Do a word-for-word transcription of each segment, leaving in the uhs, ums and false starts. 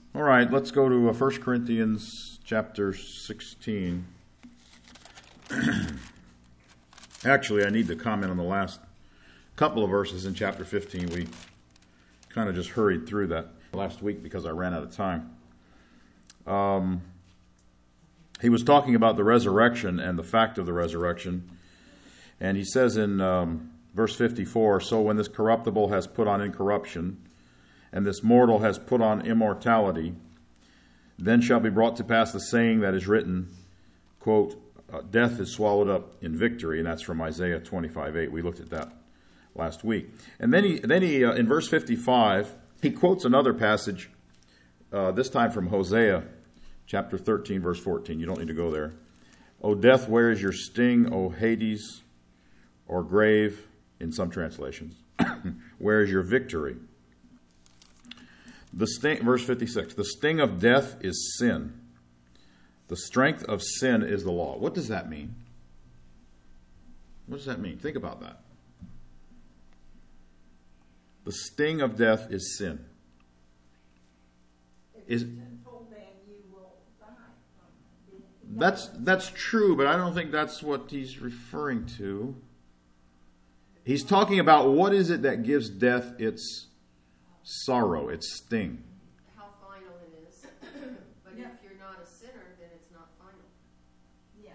All right, let's go to uh, First Corinthians chapter sixteen. Actually, I need to comment on the last couple of verses in chapter fifteen. We kind of just hurried through that last week because I ran out of time. Um, he was talking about the resurrection and the fact of the resurrection. And he says in um, verse fifty-four, "So when this corruptible has put on incorruption, and this mortal has put on immortality, then shall be brought to pass the saying that is written," quote, uh, "death is swallowed up in victory." And that's from Isaiah twenty-five eight. We looked at that last week. And then he, then he uh, in verse fifty-five, he quotes another passage, uh, this time from Hosea chapter thirteen, verse fourteen. You don't need to go there. "O death, where is your sting? O Hades, or grave," in some translations, "where is your victory?" The sting, verse fifty-six, "The sting of death is sin. The strength of sin is the law." What does that mean? What does that mean? Think about that. The sting of death is sin. Is that's that's true, but I don't think that's what he's referring to. He's talking about what is it that gives death its sorrow, its sting. How final it is. But yeah. If you're not a sinner, then it's not final. Yeah.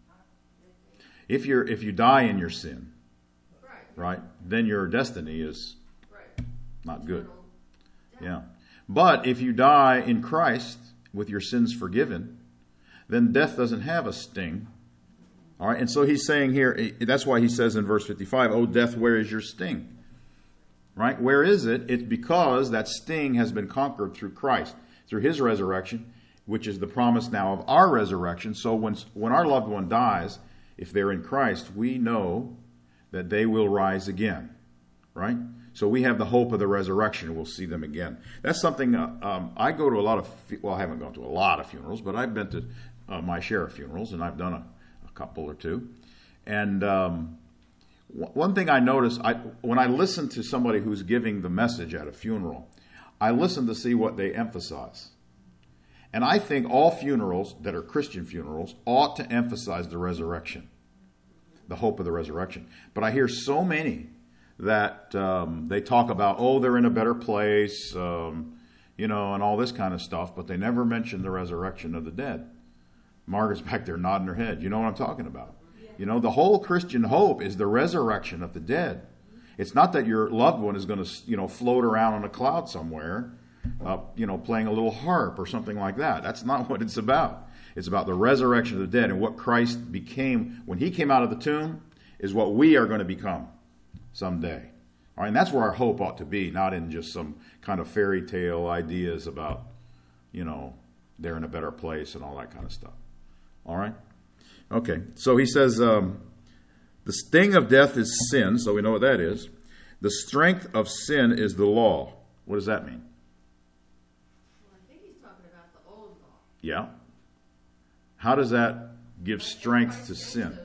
If you're if you die in your sin, right, right, then your destiny is right. not good. Yeah. But if you die in Christ with your sins forgiven, then death doesn't have a sting. All right, and so he's saying here, that's why he says in verse fifty-five, "O death, where is your sting?" Right? Where is it? It's because that sting has been conquered through Christ, through his resurrection, which is the promise now of our resurrection. So when, when our loved one dies, if they're in Christ, we know that they will rise again. Right? So we have the hope of the resurrection. We'll see them again. That's something, uh, um, I go to a lot of, well, I haven't gone to a lot of funerals, but I've been to uh, my share of funerals, and I've done a, a couple or two. And um, w- one thing I notice, I, when I listen to somebody who's giving the message at a funeral, I listen to see what they emphasize. And I think all funerals that are Christian funerals ought to emphasize the resurrection, the hope of the resurrection. But I hear so many that um, they talk about, oh, they're in a better place, um, you know, and all this kind of stuff, but they never mention the resurrection of the dead. Margaret's back there nodding her head. You know what I'm talking about? Yeah. You know, the whole Christian hope is the resurrection of the dead. It's not that your loved one is going to, you know, float around on a cloud somewhere, uh, you know, playing a little harp or something like that. That's not what it's about. It's about the resurrection of the dead, and what Christ became when he came out of the tomb is what we are going to become someday. All right, and that's where our hope ought to be, not in just some kind of fairy tale ideas about, you know, they're in a better place and all that kind of stuff. All right? Okay, so he says, um, the sting of death is sin, so we know what that is. The strength of sin is the law. What does that mean? Well, I think he's talking about the old law. Yeah. How does that give strength to sin?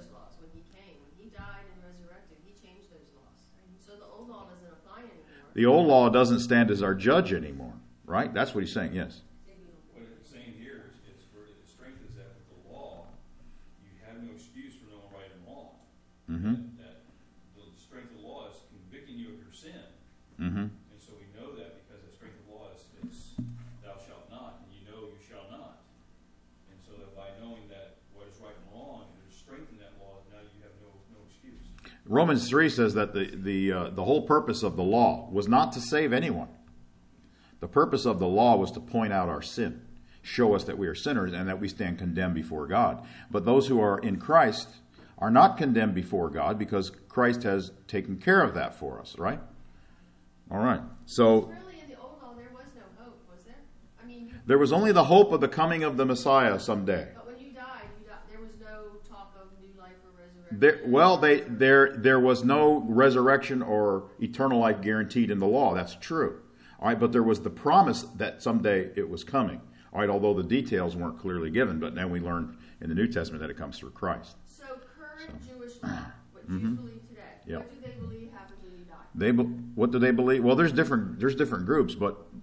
The old law doesn't stand as our judge anymore, right? That's what he's saying, yes. What it's saying here is it's for the strength is that with the law, you have no excuse for knowing right and wrong. Mm-hmm. That, that the strength of the law is convicting you of your sin. Mm-hmm. And so we know that because the strength of the law is, is thou shalt not, and you know you shall not. And so that by knowing that what is right and wrong, and there's strength in that law, now you have no, no excuse. Romans three says that the the uh, the whole purpose of the law was not to save anyone. The purpose of the law was to point out our sin, show us that we are sinners and that we stand condemned before God. But those who are in Christ are not condemned before God because Christ has taken care of that for us, right? All right. So really in the old law there was no hope, was there? I mean, there was only the hope of the coming of the Messiah someday. But when you died, you died there was no talk of new life or resurrection. There, well, they, there there was no resurrection or eternal life guaranteed in the law. That's true. All right, but there was the promise that someday it was coming. All right, although the details weren't clearly given, but now we learn in the New Testament that it comes through Christ. So current so. Jewish law, what mm-hmm. Jews believe today, yep. what do they believe happens when you die? They, what do they believe? Well, there's different there's different groups, but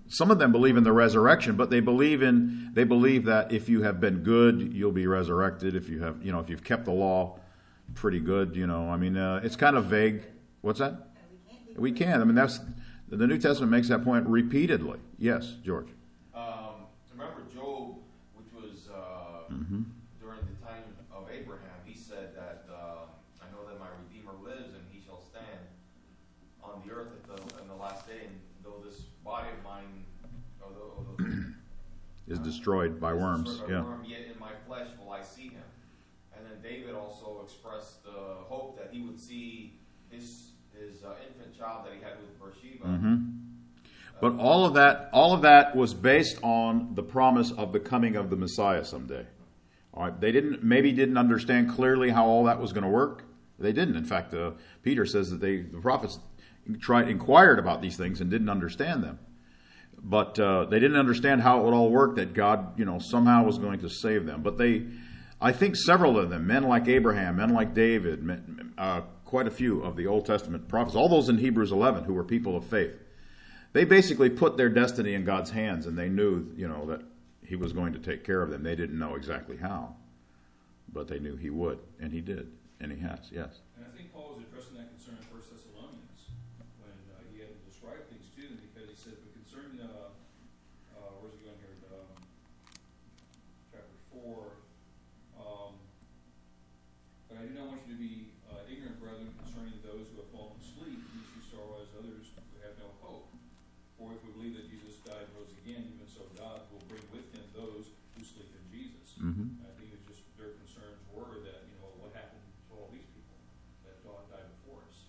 some of them believe in the resurrection, but they believe in they believe that if you have been good, you'll be resurrected. If you have, you know, if you've kept the law pretty good, you know, I mean, uh, it's kind of vague. What's that? We can. I mean, that's the New Testament makes that point repeatedly. Yes, George. Um, remember Job, which was uh, Mm-hmm. during the time of Abraham. He said that uh, I know that my Redeemer lives, and he shall stand on the earth at the in the last day. And though this body of mine, although, although Is destroyed by is worms. destroyed by Yeah. worm, yet in my flesh will I see him. And then David also expressed the hope that he would see his his uh, infant child that he had with Bathsheba. Mm-hmm. But all of that, all of that was based on the promise of the coming of the Messiah someday. All right, they didn't maybe didn't understand clearly how all that was going to work. They didn't. In fact, uh, Peter says that they the prophets tried inquired about these things and didn't understand them. But uh, they didn't understand how it would all work. That God, you know, somehow was going to save them. But they, I think, several of them, men like Abraham, men like David, men, uh, quite a few of the Old Testament prophets, all those in Hebrews eleven who were people of faith, they basically put their destiny in God's hands, and they knew, you know, that he was going to take care of them. They didn't know exactly how, but they knew he would, and he did, and he has, yes. And I think Paul was addressing that concern in First Thessalonians when uh, he had to describe things to them, because he said, but concerning, uh, uh, where's he going here, um, chapter four, um, but I do not want you to be uh, ignorant, brethren, concerning those who have fallen asleep, lest you sorrow as others who have no hope. For if we believe that Jesus died and rose again, even so God will bring with him those who sleep in Jesus. Mm-hmm. I think it's just their concerns were that, you know, what happened to all these people that died before us.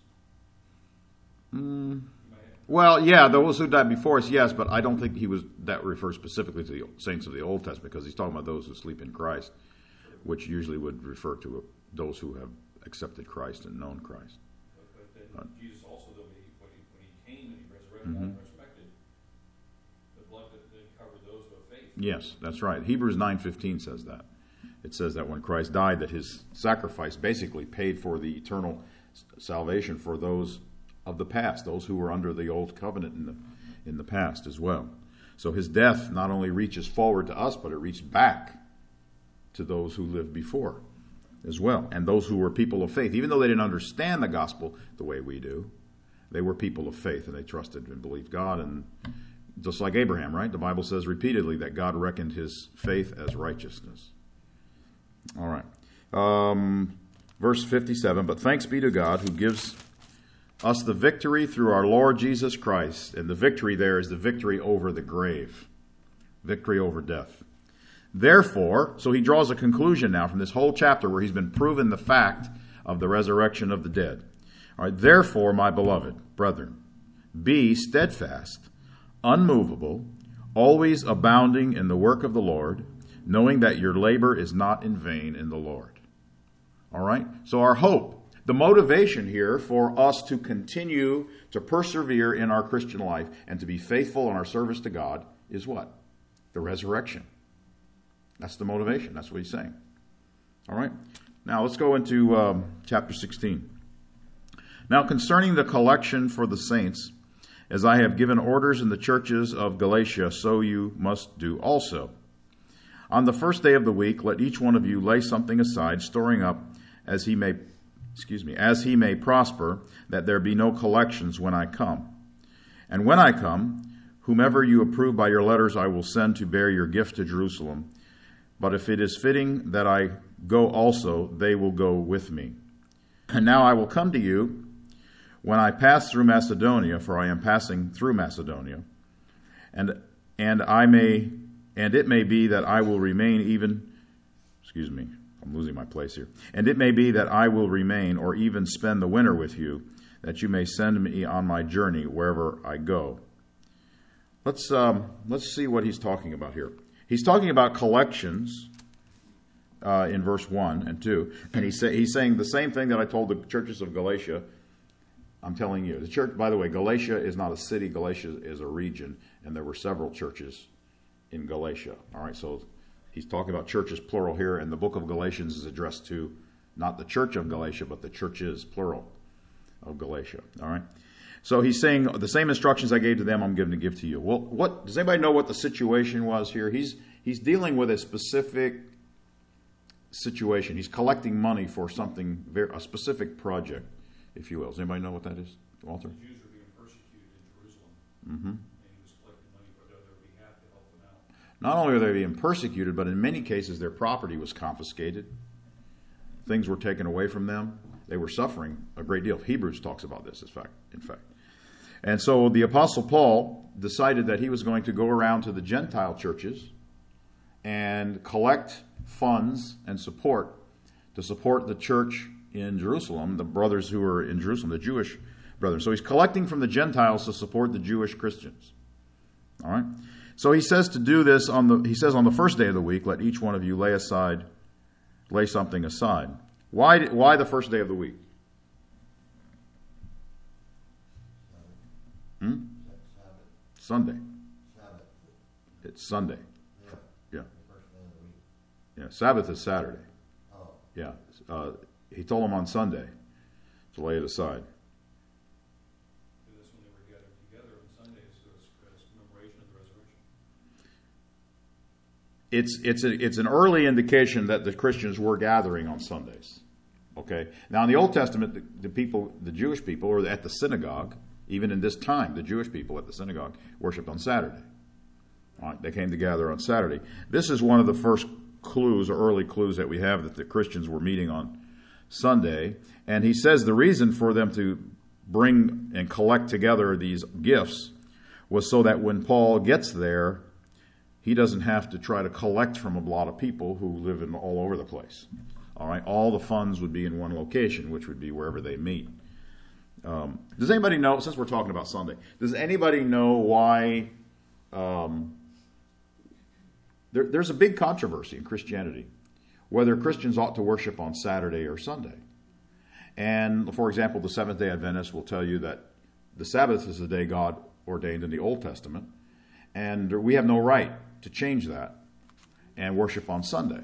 Mm. You might have- Well, yeah, those who died before us, yes, but I don't think he was that refers specifically to the saints of the Old Testament, because he's talking about those who sleep in Christ, which usually would refer to those who have accepted Christ and known Christ. But, but then Right. Jesus also, though, when he, when he, when he came and he resurrected, Mhm. and resurrected, the blood that then covered those who have faith. Yes, that's right. Hebrews nine fifteen says that. It says that when Christ died, that his sacrifice basically paid for the eternal salvation for those of the past, those who were under the old covenant in the in the past as well. So his death not only reaches forward to us, but it reached back to those who lived before as well, and those who were people of faith. Even though they didn't understand the gospel the way we do, they were people of faith, and they trusted and believed God. And just like Abraham, right? The Bible says repeatedly that God reckoned his faith as righteousness. All right. Um, verse fifty-seven, but thanks be to God who gives us the victory through our Lord Jesus Christ. And the victory there is the victory over the grave, victory over death. Therefore, so he draws a conclusion now from this whole chapter where he's been proven the fact of the resurrection of the dead. All right, therefore, my beloved brethren, be steadfast, unmovable, always abounding in the work of the Lord, knowing that your labor is not in vain in the Lord. All right, so our hope, the motivation here for us to continue to persevere in our Christian life and to be faithful in our service to God is what? The resurrection. That's the motivation. That's what he's saying. All right. Now let's go into um, chapter sixteen. Now concerning the collection for the saints, as I have given orders in the churches of Galatia, so you must do also. On the first day of the week, let each one of you lay something aside, storing up as he may, excuse me, as he may prosper, that there be no collections when I come. And when I come, whomever you approve by your letters, I will send to bear your gift to Jerusalem. But if it is fitting that I go also, they will go with me. And now I will come to you when I pass through Macedonia, for I am passing through Macedonia, and and I may and it may be that I will remain even. Excuse me, I'm losing my place here. And it may be that I will remain, or even spend the winter with you, that you may send me on my journey wherever I go. Let's um, let's see what he's talking about here. He's talking about collections uh, in verse one and two. And he's, say, he's saying the same thing that I told the churches of Galatia. I'm telling you. The church, by the way, Galatia is not a city. Galatia is a region. And there were several churches in Galatia. All right, so he's talking about churches, plural here. And the book of Galatians is addressed to not the church of Galatia, but the churches, plural, of Galatia. All right. So he's saying the same instructions I gave to them, I'm going to give to you. Well, what does anybody know what the situation was here? He's he's dealing with a specific situation. He's collecting money for something, very, a specific project, if you will. Does anybody know what that is, Walter? The Jews were being persecuted in Jerusalem, Mm-hmm. and he was collecting money for their behalf to help them out. Not only are they being persecuted, but in many cases their property was confiscated. Things were taken away from them. They were suffering a great deal. Hebrews talks about this, in fact. In fact. And so the Apostle Paul decided that he was going to go around to the Gentile churches and collect funds and support to support the church in Jerusalem, the brothers who were in Jerusalem, the Jewish brothers. So he's collecting from the Gentiles to support the Jewish Christians. All right? So he says to do this on the he says on the first day of the week, let each one of you lay aside lay something aside. Why why the first day of the week? Hmm? Sunday. It's Sunday. Yeah. Yeah. Sabbath is Saturday. Yeah. Uh, he told them on Sunday to lay it aside. And that's when they were gathered together on Sundays as commemoration of the resurrection. It's it's a, it's an early indication that the Christians were gathering on Sundays. Okay. Now in the Old Testament, the, the people, the Jewish people, were at the synagogue. Even in this time, the Jewish people at the synagogue worshipped on Saturday. All right, they came together on Saturday. This is one of the first clues or early clues that we have that the Christians were meeting on Sunday. And he says the reason for them to bring and collect together these gifts was so that when Paul gets there, he doesn't have to try to collect from a lot of people who live in all over the place. All right, all the funds would be in one location, which would be wherever they meet. Um, does anybody know, since we're talking about Sunday, does anybody know why um, there, there's a big controversy in Christianity whether Christians ought to worship on Saturday or Sunday? And, for example, the Seventh-day Adventists will tell you that the Sabbath is the day God ordained in the Old Testament, and we have no right to change that and worship on Sunday.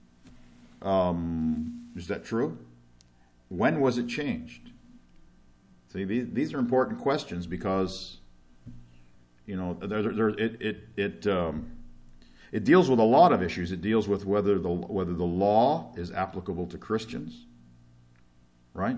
Um, is that true? When was it changed? See, these, these are important questions because, you know, there, there, it it it um, it deals with a lot of issues. It deals with whether the whether the law is applicable to Christians, right?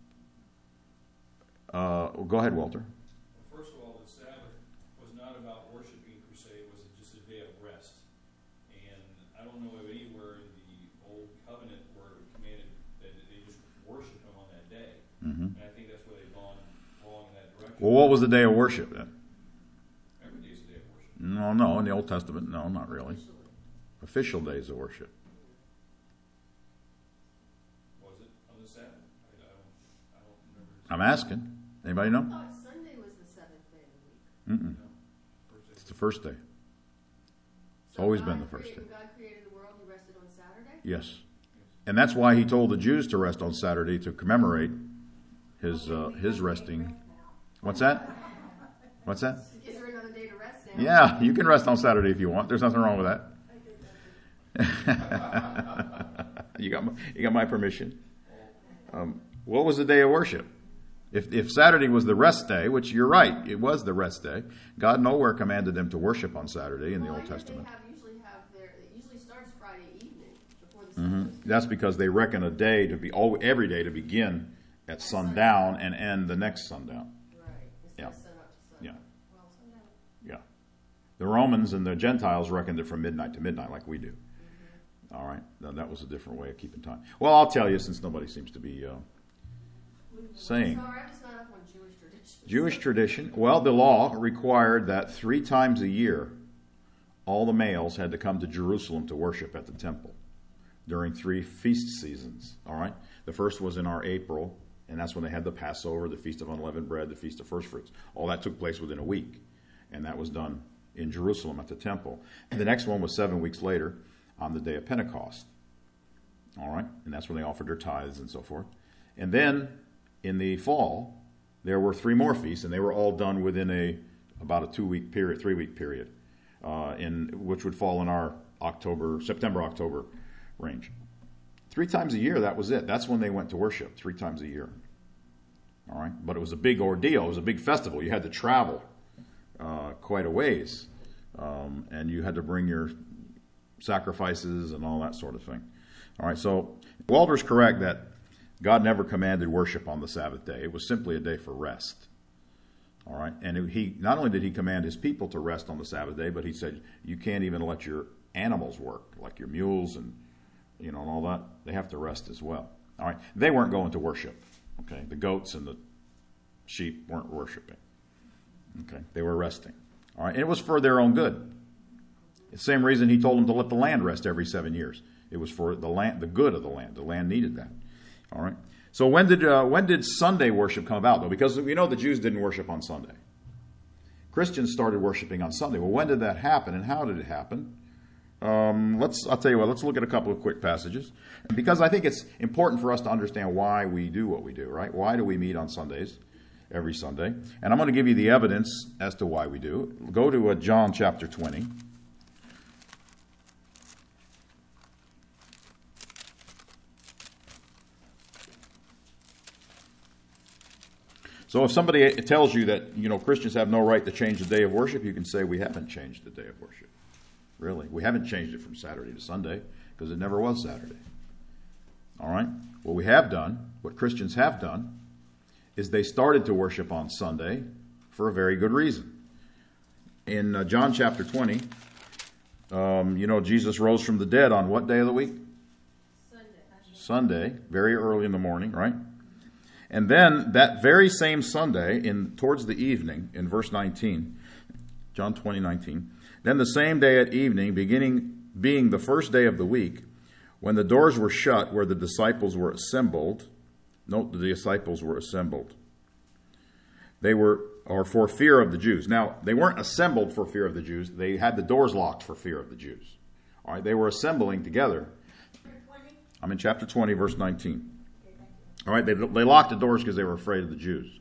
Uh, go ahead, Walter. Well, first of all, the Sabbath was not about worshiping per se. It was just a day of rest. And I don't know of anywhere in the Old Covenant where it commanded that they just worship Him on that day. Mm-hmm. And I think that's where they've gone wrong in that direction. Well, what was the day of worship then? Every day is a day of worship. No, no, in the Old Testament, no, not really. Officially. Official days of worship. Was it on the Sabbath? I, I don't. I don't remember. I'm asking. Anybody I know? thought Sunday was the seventh day of the week. Mm-mm. No. First day. It's the first day. It's So always God been the first created- day. God created the world, He rested on Saturday? Yes. And that's why he told the Jews to rest on Saturday to commemorate his uh, his resting. What's that? What's that? Is there another day to rest now? Yeah, you can rest on Saturday if you want. There's nothing wrong with that. you got my, you got my permission. Um, what was the day of worship? If if Saturday was the rest day, which you're right, it was the rest day. God nowhere commanded them to worship on Saturday in the Well, Old I know Testament. They have, usually have their, it usually starts Friday evening before the sun hmm goes down. That's because they reckon a day to be all every day to begin at sundown and end the next sundown. Right. Instead Yeah. of sun up to sun. Yeah. Well, sundown. Yeah. The Romans and the Gentiles reckoned it from midnight to midnight like we do. Mm-hmm. All right. Now, that was a different way of keeping time. Well, I'll tell you since nobody seems to be uh, saying. Sorry, I'm just not up on Jewish tradition. Jewish tradition. Well, the law required that three times a year, all the males had to come to Jerusalem to worship at the temple during three feast seasons. All right. The first was in our April, and that's when they had the Passover, the Feast of Unleavened Bread, the Feast of First Fruits. All that took place within a week, and that was done in Jerusalem at the temple. And the next one was seven weeks later on the day of Pentecost. All right. And that's when they offered their tithes and so forth. And then in the fall, there were three more feasts, and they were all done within a about a two-week period, three-week period, uh, in which would fall in our October, September, October range. Three times a year, that was it. That's when they went to worship, three times a year. All right, but it was a big ordeal. It was a big festival. You had to travel uh, quite a ways, um, and you had to bring your sacrifices and all that sort of thing. All right, so Walter's correct that God never commanded worship on the Sabbath day. It was simply a day for rest. All right, and he not only did he command his people to rest on the Sabbath day, but he said you can't even let your animals work, like your mules and you know and all that. They have to rest as well. All right, they weren't going to worship. Okay, the goats and the sheep weren't worshiping. Okay, they were resting. All right, and it was for their own good. The same reason he told them to let the land rest every seven years. It was for the land, the good of the land. The land needed that. All right. So when did uh, when did Sunday worship come about, though? Because we know the Jews didn't worship on Sunday. Christians started worshiping on Sunday. Well, when did that happen, and how did it happen? Um, let's. I'll tell you what. Let's look at a couple of quick passages, because I think it's important for us to understand why we do what we do. Right? Why do we meet on Sundays, every Sunday? And I'm going to give you the evidence as to why we do. Go to uh, John chapter twenty. So if somebody tells you that, you know, Christians have no right to change the day of worship, you can say we haven't changed the day of worship. Really. We haven't changed it from Saturday to Sunday because it never was Saturday. All right? What we have done, what Christians have done, is they started to worship on Sunday for a very good reason. In uh, John chapter twenty, um, you know, Jesus rose from the dead on what day of the week? Sunday. Sunday, very early in the morning, right? And then that very same Sunday, in towards the evening, in verse nineteen, John twenty, nineteen, then the same day at evening, beginning being the first day of the week, when the doors were shut where the disciples were assembled, note the disciples were assembled. They were, or for fear of the Jews. Now, they weren't assembled for fear of the Jews. They had the doors locked for fear of the Jews. All right, they were assembling together. I'm in chapter twenty, verse nineteen. All right, they, they locked the doors because they were afraid of the Jews.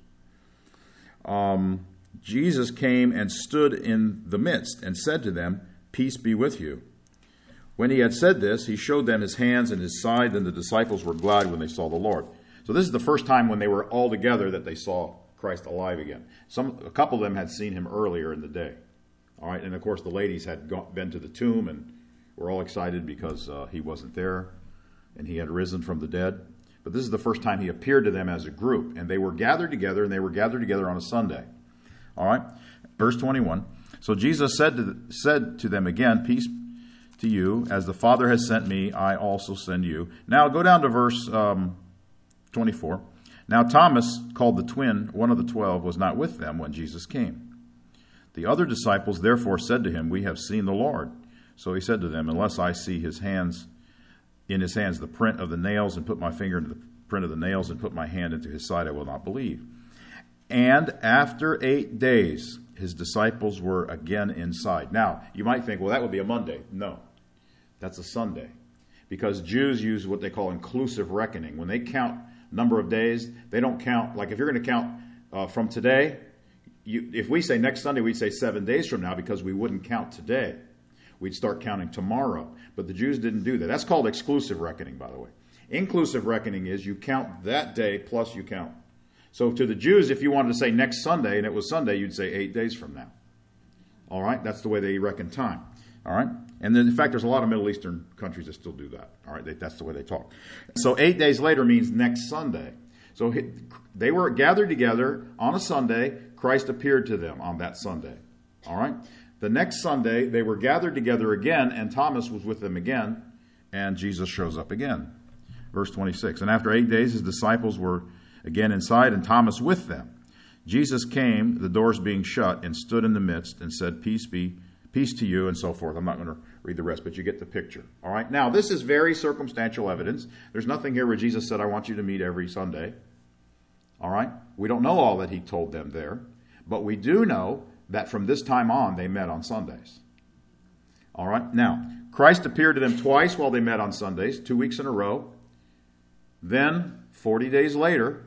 Um, Jesus came and stood in the midst and said to them, "Peace be with you." When he had said this, he showed them his hands and his side, and the disciples were glad when they saw the Lord. So this is the first time when they were all together that they saw Christ alive again. Some, a couple of them had seen him earlier in the day. All right, and of course the ladies had gone, been to the tomb and were all excited because uh, he wasn't there and he had risen from the dead. But this is the first time he appeared to them as a group. And they were gathered together, and they were gathered together on a Sunday. All right? Verse twenty-one. So Jesus said to, the, said to them again, "Peace to you. As the Father has sent me, I also send you." Now go down to verse um, twenty-four. Now Thomas, called the twin, one of the twelve, was not with them when Jesus came. The other disciples therefore said to him, "We have seen the Lord." So he said to them, "Unless I see his hands in his hands the print of the nails, and put my finger into the print of the nails, and put my hand into his side, I will not believe." And after eight days, his disciples were again inside. Now, you might think, well, that would be a Monday. No, that's a Sunday. Because Jews use what they call inclusive reckoning. When they count number of days, they don't count, like if you're going to count uh, from today, you, if we say next Sunday, we'd say seven days from now because we wouldn't count today. We'd start counting tomorrow. But the Jews didn't do that. That's called exclusive reckoning, by the way. Inclusive reckoning is you count that day plus you count. So to the Jews, if you wanted to say next Sunday and it was Sunday, you'd say eight days from now. All right? That's the way they reckon time. All right? And then, in fact, there's a lot of Middle Eastern countries that still do that. All right? They, that's the way they talk. So eight days later means next Sunday. So they were gathered together on a Sunday. Christ appeared to them on that Sunday. All right? The next Sunday, they were gathered together again, and Thomas was with them again, and Jesus shows up again. Verse twenty-six, and after eight days, his disciples were again inside, and Thomas with them. Jesus came, the doors being shut, and stood in the midst, and said, "Peace be, peace to you," and so forth. I'm not going to read the rest, but you get the picture. All right? Now, this is very circumstantial evidence. There's nothing here where Jesus said, "I want you to meet every Sunday." All right? We don't know all that he told them there, but we do know that from this time on, they met on Sundays. All right? Now, Christ appeared to them twice while they met on Sundays, two weeks in a row. Then, forty days later,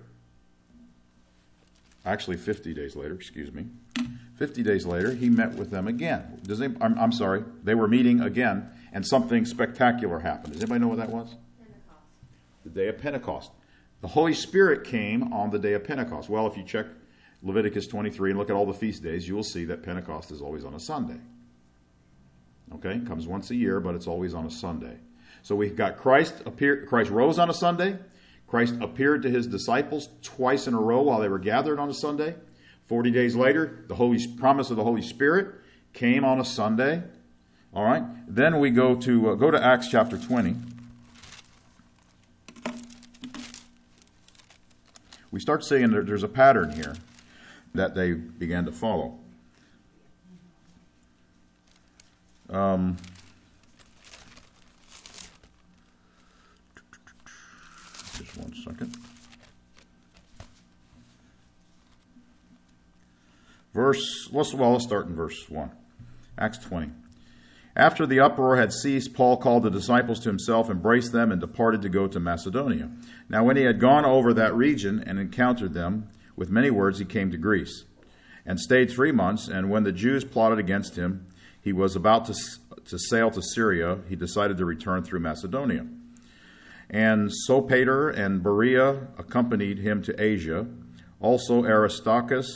actually fifty days later, excuse me, fifty days later, he met with them again. Does anybody, I'm, I'm sorry, they were meeting again, and something spectacular happened. Does anybody know what that was? Pentecost. The day of Pentecost. The Holy Spirit came on the day of Pentecost. Well, if you check Leviticus twenty-three and look at all the feast days, you will see that Pentecost is always on a Sunday. Okay, it comes once a year, but it's always on a Sunday. So we've got Christ appear, Christ rose on a Sunday. Christ appeared to his disciples twice in a row while they were gathered on a Sunday. Forty days later, the Holy promise of the Holy Spirit came on a Sunday. All right. Then we go to uh, go to Acts chapter twenty. We start seeing that there's a pattern here that they began to follow. Um, just one second. Verse, let's, well, let's start in verse one. Acts twenty. After the uproar had ceased, Paul called the disciples to himself, embraced them, and departed to go to Macedonia. Now when he had gone over that region and encountered them, with many words he came to Greece, and stayed three months, and when the Jews plotted against him, he was about to, to sail to Syria, he decided to return through Macedonia. And Sopater and Berea accompanied him to Asia, also Aristarchus,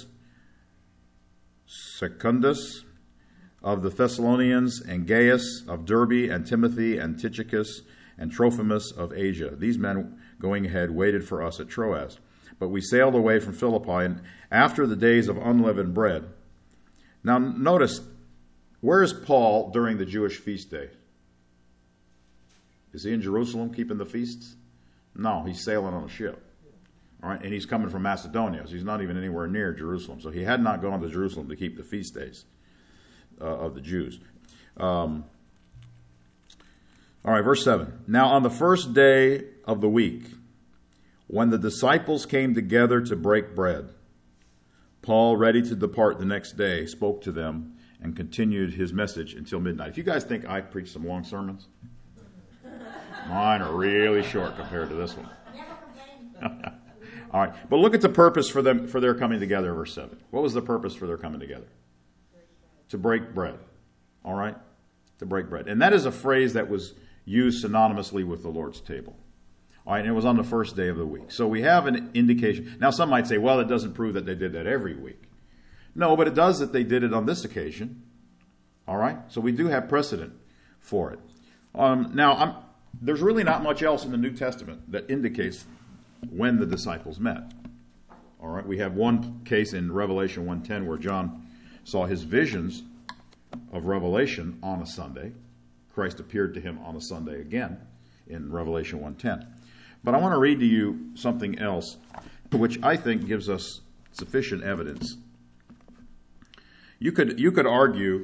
Secundus of the Thessalonians, and Gaius of Derbe, and Timothy, and Tychicus, and Trophimus of Asia. These men going ahead waited for us at Troas. But we sailed away from Philippi, and after the days of unleavened bread. Now notice, where is Paul during the Jewish feast day? Is he in Jerusalem keeping the feasts? No, he's sailing on a ship. All right, and he's coming from Macedonia, so he's not even anywhere near Jerusalem. So he had not gone to Jerusalem to keep the feast days uh, of the Jews. Um, all right, verse seven. Now on the first day of the week, when the disciples came together to break bread, Paul, ready to depart the next day, spoke to them and continued his message until midnight. If you guys think I preach some long sermons, mine are really short compared to this one. All right, but look at the purpose for them for their coming together, verse seven. What was the purpose for their coming together? To break bread. All right? To break bread. And that is a phrase that was used synonymously with the Lord's table. All right, and it was on the first day of the week. So we have an indication. Now some might say, well, it doesn't prove that they did that every week. No, but it does that they did it on this occasion. All right? So we do have precedent for it. Um, now, I'm, there's really not much else in the New Testament that indicates when the disciples met. All right? We have one case in Revelation one ten where John saw his visions of Revelation on a Sunday. Christ appeared to him on a Sunday again in Revelation one ten. But I want to read to you something else, which I think gives us sufficient evidence. You could you could argue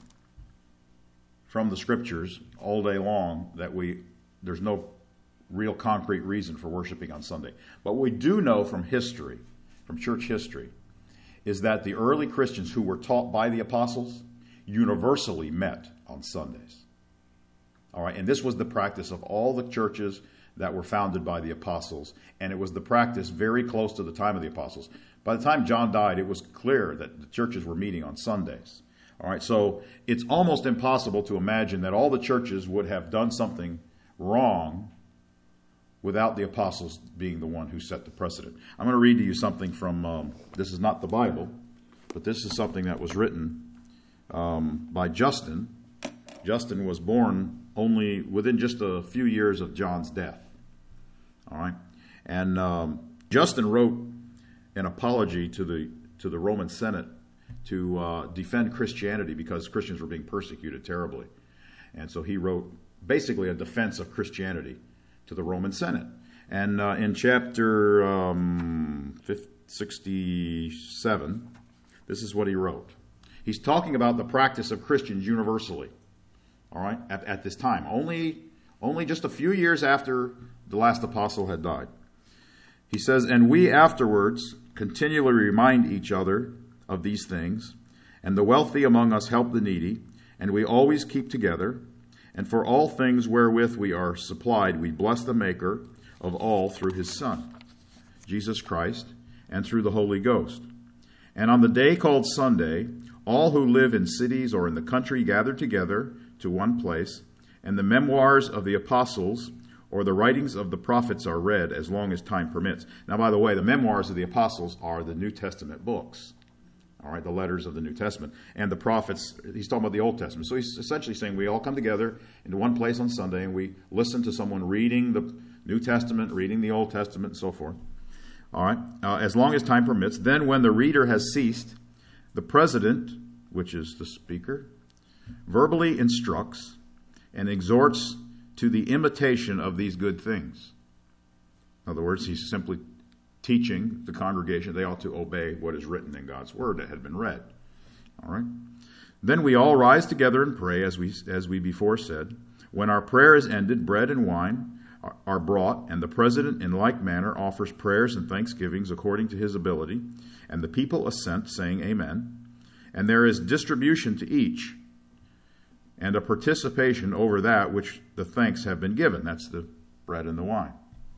from the Scriptures all day long that we there's no real concrete reason for worshiping on Sunday. But what we do know from history, from church history, is that the early Christians who were taught by the apostles universally met on Sundays. All right, and this was the practice of all the churches that were founded by the apostles, and it was the practice very close to the time of the apostles. By the time John died, it was clear that the churches were meeting on Sundays. All right, so it's almost impossible to imagine that all the churches would have done something wrong without the apostles being the one who set the precedent. I'm going to read to you something from, um, this is not the Bible, but this is something that was written um, by Justin. Justin was born only within just a few years of John's death. All right, and um, Justin wrote an apology to the to the Roman Senate to uh, defend Christianity because Christians were being persecuted terribly, and so he wrote basically a defense of Christianity to the Roman Senate. And uh, in chapter um, sixty-seven, this is what he wrote. He's talking about the practice of Christians universally. All right, at, at this time, only only just a few years after the last apostle had died. He says, "And we afterwards continually remind each other of these things, and the wealthy among us help the needy, and we always keep together. And for all things wherewith we are supplied, we bless the Maker of all through his Son, Jesus Christ, and through the Holy Ghost. And on the day called Sunday, all who live in cities or in the country gather together to one place, and the memoirs of the apostles or the writings of the prophets are read as long as time permits. Now, by the way, the memoirs of the apostles are the New Testament books. All right, the letters of the New Testament. And the prophets, he's talking about the Old Testament. So he's essentially saying we all come together into one place on Sunday and we listen to someone reading the New Testament, reading the Old Testament, and so forth. All right, uh, as long as time permits. Then when the reader has ceased, the president, which is the speaker, verbally instructs and exhorts to the imitation of these good things. In other words, he's simply teaching the congregation they ought to obey what is written in God's word that had been read. All right. Then we all rise together and pray, as we as we before said. When our prayer is ended, bread and wine are, are brought, and the president in like manner offers prayers and thanksgivings according to his ability, and the people assent, saying Amen. And there is distribution to each, and a participation over that which the thanks have been given. That's the bread and the wine.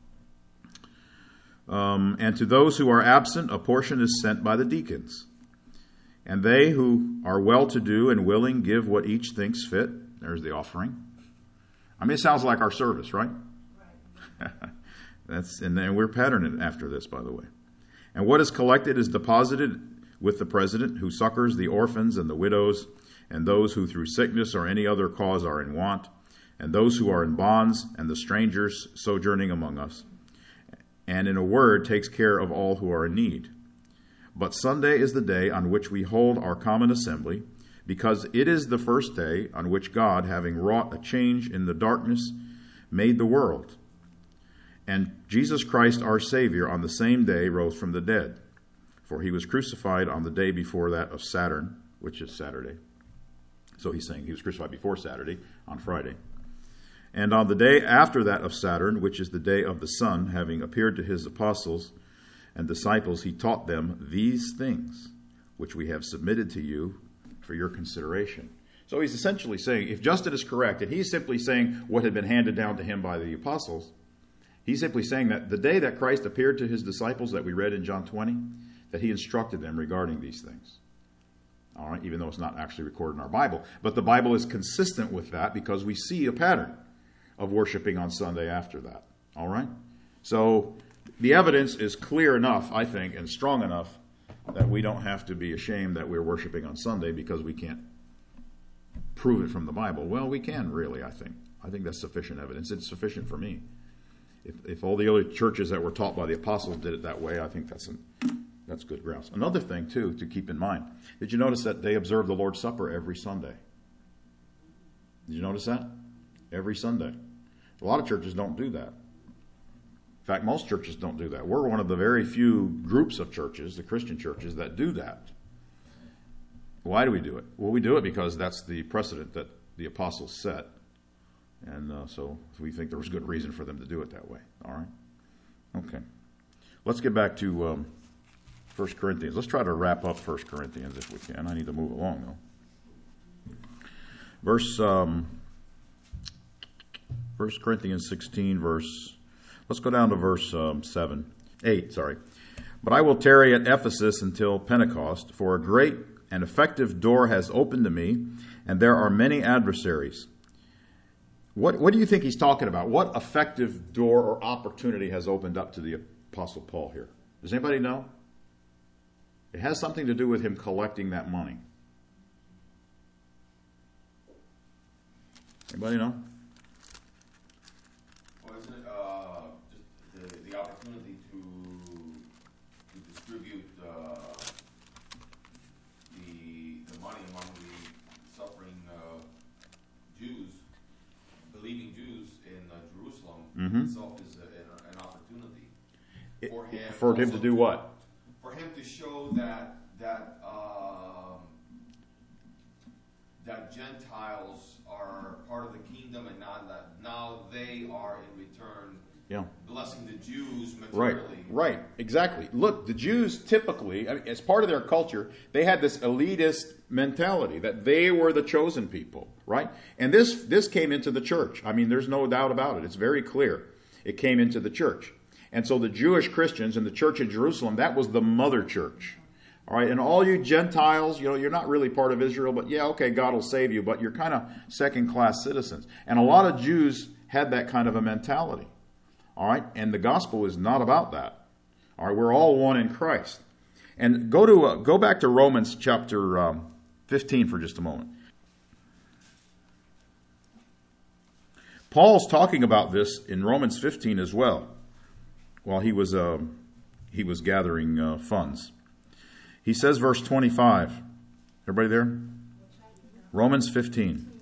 Um, and to those who are absent, a portion is sent by the deacons. And they who are well-to-do and willing give what each thinks fit. There's the offering. I mean, it sounds like our service, right? Right. That's and then we're patterned after this, by the way. And what is collected is deposited with the president, who succors the orphans and the widows, and those who through sickness or any other cause are in want, and those who are in bonds, and the strangers sojourning among us. And in a word, takes care of all who are in need. But Sunday is the day on which we hold our common assembly, because it is the first day on which God, having wrought a change in the darkness, made the world. And Jesus Christ, our Savior, on the same day rose from the dead. For he was crucified on the day before that of Saturn, which is Saturday. So he's saying he was crucified before Saturday, on Friday. And on the day after that of Saturn, which is the day of the sun, having appeared to his apostles and disciples, he taught them these things, which we have submitted to you for your consideration. So he's essentially saying, if Justin is correct, and he's simply saying what had been handed down to him by the apostles, he's simply saying that the day that Christ appeared to his disciples that we read in John twenty, that he instructed them regarding these things. All right, even though it's not actually recorded in our Bible. But the Bible is consistent with that because we see a pattern of worshiping on Sunday after that. All right? So the evidence is clear enough, I think, and strong enough that we don't have to be ashamed that we're worshiping on Sunday because we can't prove it from the Bible. Well, we can really, I think. I think that's sufficient evidence. It's sufficient for me. If, if all the other churches that were taught by the apostles did it that way, I think that's an, that's good grounds. Another thing, too, to keep in mind. Did you notice that they observe the Lord's Supper every Sunday? Did you notice that? Every Sunday. A lot of churches don't do that. In fact, most churches don't do that. We're one of the very few groups of churches, the Christian churches, that do that. Why do we do it? Well, we do it because that's the precedent that the apostles set. And uh, so we think there was good reason for them to do it that way. All right? Okay. Let's get back to um, First Corinthians. Let's try to wrap up First Corinthians if we can. I need to move along, though. Verse... Um, First Corinthians sixteen, verse, let's go down to verse um, seven, eight, sorry. But I will tarry at Ephesus until Pentecost, for a great and effective door has opened to me, and there are many adversaries. What, what do you think he's talking about? What effective door or opportunity has opened up to the Apostle Paul here? Does anybody know? It has something to do with him collecting that money. Anybody know? Mm-hmm. Itself is a, an, an opportunity for him. For him to do what? For him to show that that um, that Gentiles are part of the kingdom, and now that now they are in return yeah. blessing the Jews materially. Right, right, exactly. Look, the Jews typically, I mean, as part of their culture, they had this elitist mentality that they were the chosen people, right? And this this came into the church. I mean, there's no doubt about it. It's very clear. It came into the church. And so the Jewish Christians and the church in Jerusalem, that was the mother church. All right, and all you Gentiles, you know, you're not really part of Israel, but yeah, okay, God will save you, but you're kind of second-class citizens. And a lot of Jews had that kind of a mentality. All right? And the gospel is not about that. All right? We're all one in Christ. And go to uh, go back to Romans chapter um, fifteen for just a moment. Paul's talking about this in Romans fifteen as well, while he was uh, he was gathering uh, funds. He says, verse twenty-five. Everybody there? Romans fifteen.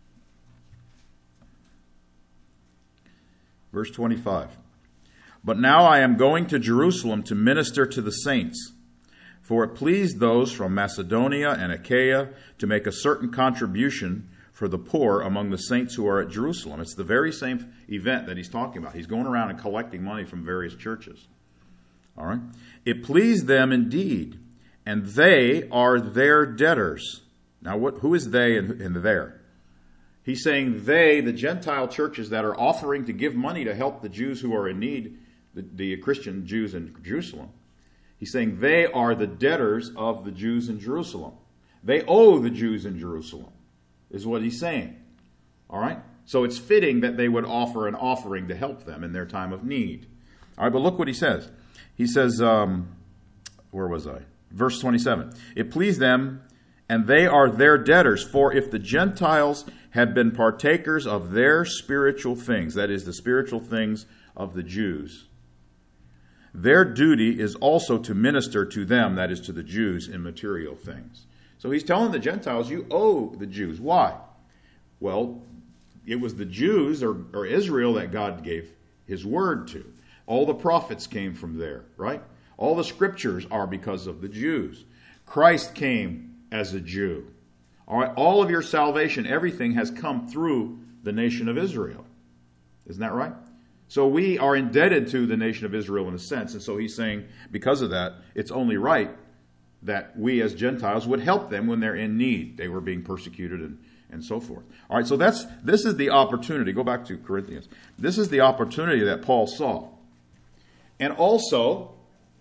Verse twenty-five. But now I am going to Jerusalem to minister to the saints, for it pleased those from Macedonia and Achaia to make a certain contribution for the poor among the saints who are at Jerusalem. It's the very same event that he's talking about. He's going around and collecting money from various churches. All right? It pleased them indeed, and they are their debtors. Now, what? Who is they and, and there? He's saying they, the Gentile churches that are offering to give money to help the Jews who are in need, the, the Christian Jews in Jerusalem. He's saying they are the debtors of the Jews in Jerusalem. They owe the Jews in Jerusalem, is what he's saying. All right? So it's fitting that they would offer an offering to help them in their time of need. All right, but look what he says. He says, um, where was I? Verse twenty-seven. It pleased them, and they are their debtors. For if the Gentiles had been partakers of their spiritual things, that is, the spiritual things of the Jews, their duty is also to minister to them, that is, to the Jews, in material things. So he's telling the Gentiles, you owe the Jews. Why? Well, it was the Jews, or, or Israel, that God gave his word to. All the prophets came from there, right? All the scriptures are because of the Jews. Christ came as a Jew. All right, all of your salvation, everything has come through the nation of Israel. Isn't that right? So we are indebted to the nation of Israel in a sense. And so he's saying, because of that, it's only right that we as Gentiles would help them when they're in need. They were being persecuted and, and so forth. All right, so that's this is the opportunity. Go back to Corinthians. This is the opportunity that Paul saw. And also,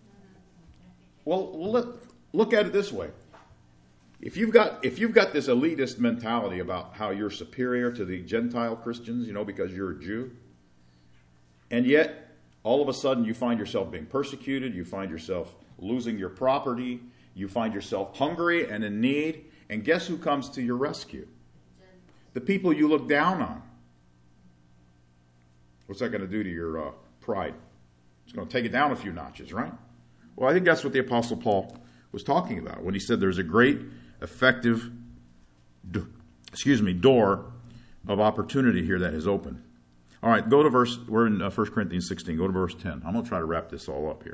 well, look, look at it this way. If you've got if you've got this elitist mentality about how you're superior to the Gentile Christians, you know, because you're a Jew, and yet all of a sudden you find yourself being persecuted, you find yourself losing your property, you find yourself hungry and in need, and guess who comes to your rescue? The people you look down on. What's that going to do to your uh, pride? It's going to take it down a few notches, right? Well, I think that's what the Apostle Paul was talking about when he said there's a great, effective, do, excuse me, door of opportunity here that has opened. All right, go to verse, we're in uh, First Corinthians sixteen, go to verse ten. I'm going to try to wrap this all up here.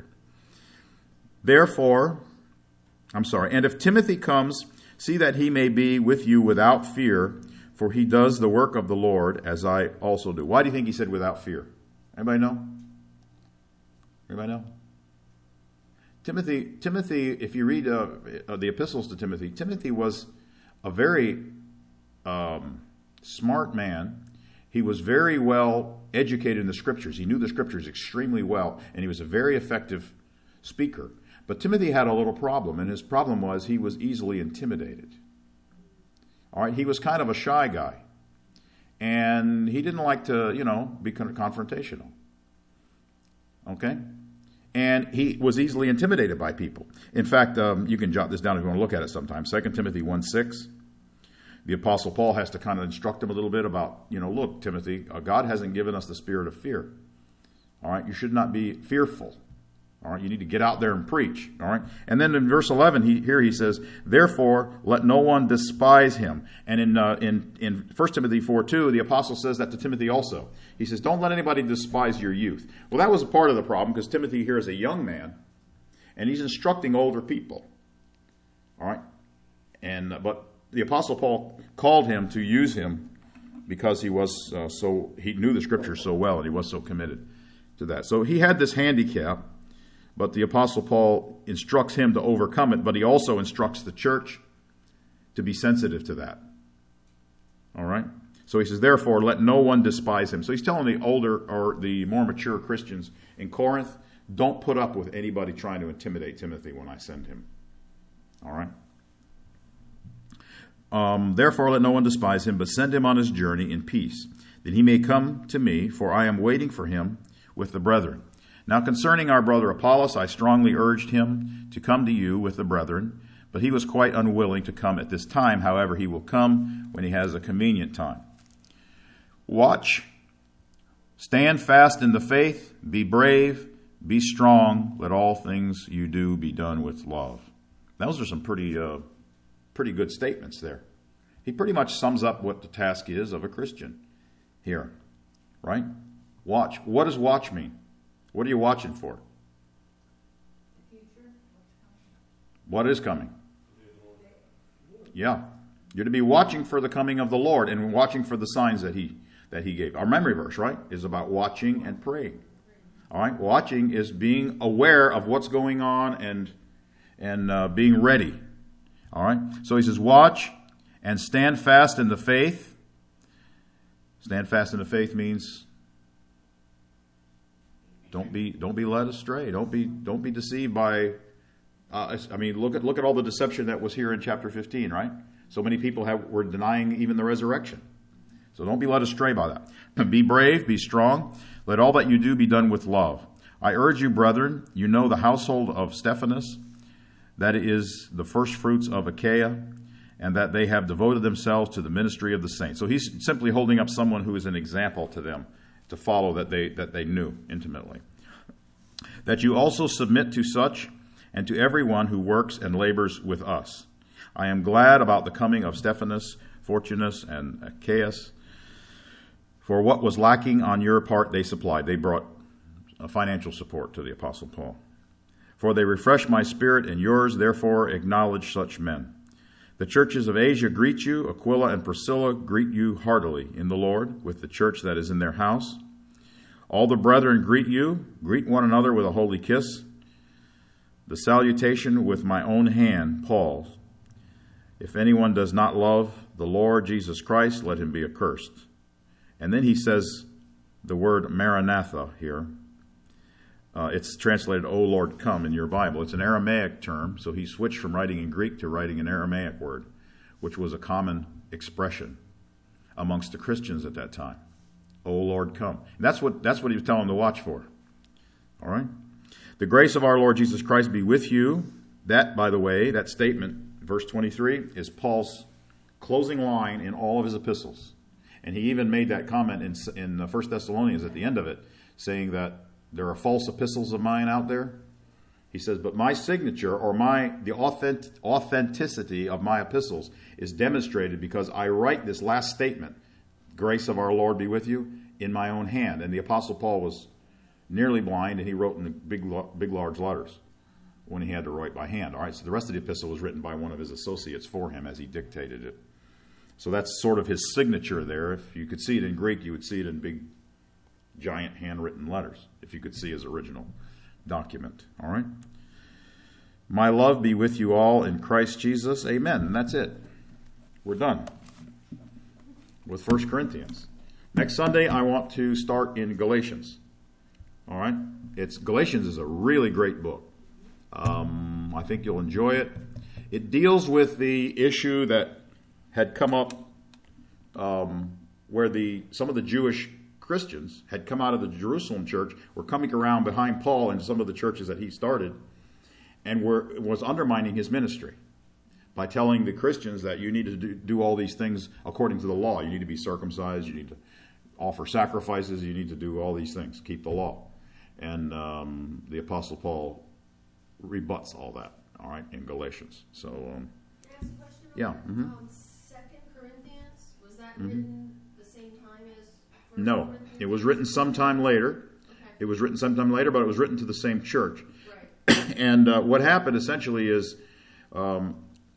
Therefore, I'm sorry, and if Timothy comes, see that he may be with you without fear, for he does the work of the Lord, as I also do. Why do you think he said without fear? Anybody know? Anybody know? Timothy, Timothy, if you read uh, uh, the epistles to Timothy, Timothy was a very um, smart man. He was very well educated in the scriptures. He knew the scriptures extremely well, and he was a very effective speaker. But Timothy had a little problem, and his problem was he was easily intimidated. All right, he was kind of a shy guy, and he didn't like to, you know, be confrontational. Okay? And he was easily intimidated by people. In fact, um, you can jot this down if you want to look at it sometime. Second Timothy one six. The Apostle Paul has to kind of instruct him a little bit about, you know, look, Timothy, uh, God hasn't given us the spirit of fear. All right? You should not be fearful. All right? You need to get out there and preach. All right? And then in verse eleven, he, here he says, therefore, let no one despise him. And in uh, in, in First Timothy four two, the Apostle says that to Timothy also. He says, don't let anybody despise your youth. Well, that was a part of the problem because Timothy here is a young man, and he's instructing older people. All right? And uh, but the Apostle Paul called him to use him because he was uh, so he knew the scriptures so well, and he was so committed to that. So he had this handicap. But the Apostle Paul instructs him to overcome it, but he also instructs the church to be sensitive to that. All right? So he says, therefore, let no one despise him. So he's telling the older or the more mature Christians in Corinth, don't put up with anybody trying to intimidate Timothy when I send him. All right? Um, therefore let no one despise him, but send him on his journey in peace, that he may come to me, for I am waiting for him with the brethren. Now concerning our brother Apollos, I strongly urged him to come to you with the brethren, but he was quite unwilling to come at this time. However, he will come when he has a convenient time. Watch, stand fast in the faith, be brave, be strong, let all things you do be done with love. Those are some pretty, uh, pretty good statements there. He pretty much sums up what the task is of a Christian here, right? Watch. What does watch mean? What are you watching for? The future, What is coming? Yeah. You're to be watching for the coming of the Lord and watching for the signs that he that he gave. Our memory verse, right, is about watching and praying. All right? Watching is being aware of what's going on and and uh, being ready. All right? So he says, watch and stand fast in the faith. Stand fast in the faith means don't be don't be led astray. Don't be don't be deceived by uh, I mean, look at look at all the deception that was here in chapter fifteen, right? So many people have were denying even the resurrection. So don't be led astray by that. Be brave, be strong. Let all that you do be done with love. I urge you, brethren, you know the household of Stephanas, that it is the first fruits of Achaia, and that they have devoted themselves to the ministry of the saints. So he's simply holding up someone who is an example to them to follow that they that they knew intimately. That you also submit to such and to everyone who works and labors with us. I am glad about the coming of Stephanas, Fortunus, and Achaeus, for what was lacking on your part they supplied. They brought a financial support to the Apostle Paul. For they refreshed my spirit and yours, therefore acknowledge such men. The churches of Asia greet you. Aquila and Priscilla greet you heartily in the Lord with the church that is in their house. All the brethren greet you. Greet one another with a holy kiss. The salutation with my own hand, Paul's. If anyone does not love the Lord Jesus Christ, let him be accursed. And then he says the word Maranatha here. Uh, it's translated, O Lord, come, in your Bible. It's an Aramaic term, so he switched from writing in Greek to writing an Aramaic word, which was a common expression amongst the Christians at that time. O Lord, come. And that's what that's what he was telling them to watch for. All right? The grace of our Lord Jesus Christ be with you. That, by the way, that statement, verse twenty-three, is Paul's closing line in all of his epistles. And he even made that comment in, in First Thessalonians at the end of it, saying that there are false epistles of mine out there. He says, but my signature or my the authentic, authenticity of my epistles is demonstrated because I write this last statement, grace of our Lord be with you, in my own hand. And the Apostle Paul was nearly blind, and he wrote in the big, big large letters when he had to write by hand. All right, so the rest of the epistle was written by one of his associates for him as he dictated it. So that's sort of his signature there. If you could see it in Greek, you would see it in big, giant handwritten letters, if you could see his original document. All right? My love be with you all in Christ Jesus. Amen. And that's it. We're done with First Corinthians. Next Sunday, I want to start in Galatians. All right? It's Galatians is a really great book. Um, I think you'll enjoy it. It deals with the issue that had come up um, where the some of the Jewish Christians had come out of the Jerusalem church, were coming around behind Paul and some of the churches that he started, and were was undermining his ministry by telling the Christians that you need to do, do all these things according to the law. You need to be circumcised, you need to offer sacrifices, you need to do all these things, keep the law. And um, the Apostle Paul rebuts all that, all right, in Galatians. So, um, Can I ask a question? Yeah, On mhm. um, Second Corinthians, was that Mhm. written the same time as First no, Corinthians? it was written sometime later. Okay. It was written sometime later, but it was written to the same church. Right. And uh, what happened essentially is, um,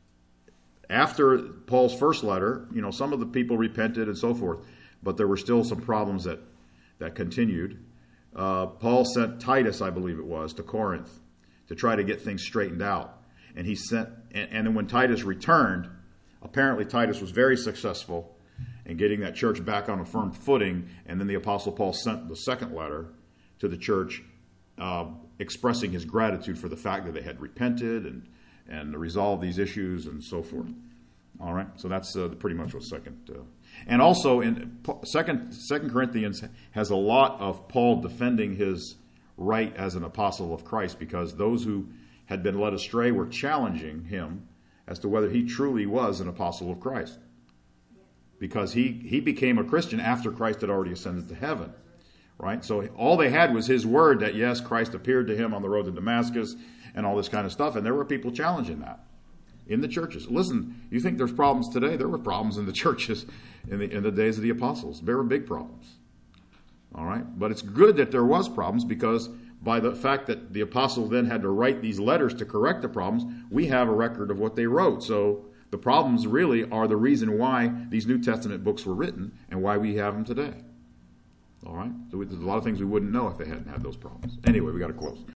after Paul's first letter, you know, some of the people repented and so forth, but there were still some problems that that continued. Uh, Paul sent Titus, I believe it was, to Corinth to try to get things straightened out. And he sent, and, and then when Titus returned, apparently Titus was very successful in getting that church back on a firm footing. And then the Apostle Paul sent the second letter to the church, uh, expressing his gratitude for the fact that they had repented and and resolved these issues and so forth. All right, so that's uh, pretty much what second. Uh, and also in second Second Corinthians has a lot of Paul defending his right as an apostle of Christ, because those who had been led astray were challenging him as to whether he truly was an apostle of Christ, because he he became a Christian after Christ had already ascended to heaven. Right, so all they had was his word that yes, Christ appeared to him on the road to Damascus and all this kind of stuff, and there were people challenging that in the churches. Listen, you think there's problems today? There were problems in the churches in the in the days of the apostles. There were big problems. All right, but it's good that there was problems, because by the fact that the apostle then had to write these letters to correct the problems, we have a record of what they wrote. So the problems really are the reason why these New Testament books were written and why we have them today. All right, so there's a lot of things we wouldn't know if they hadn't had those problems. Anyway, we got to close.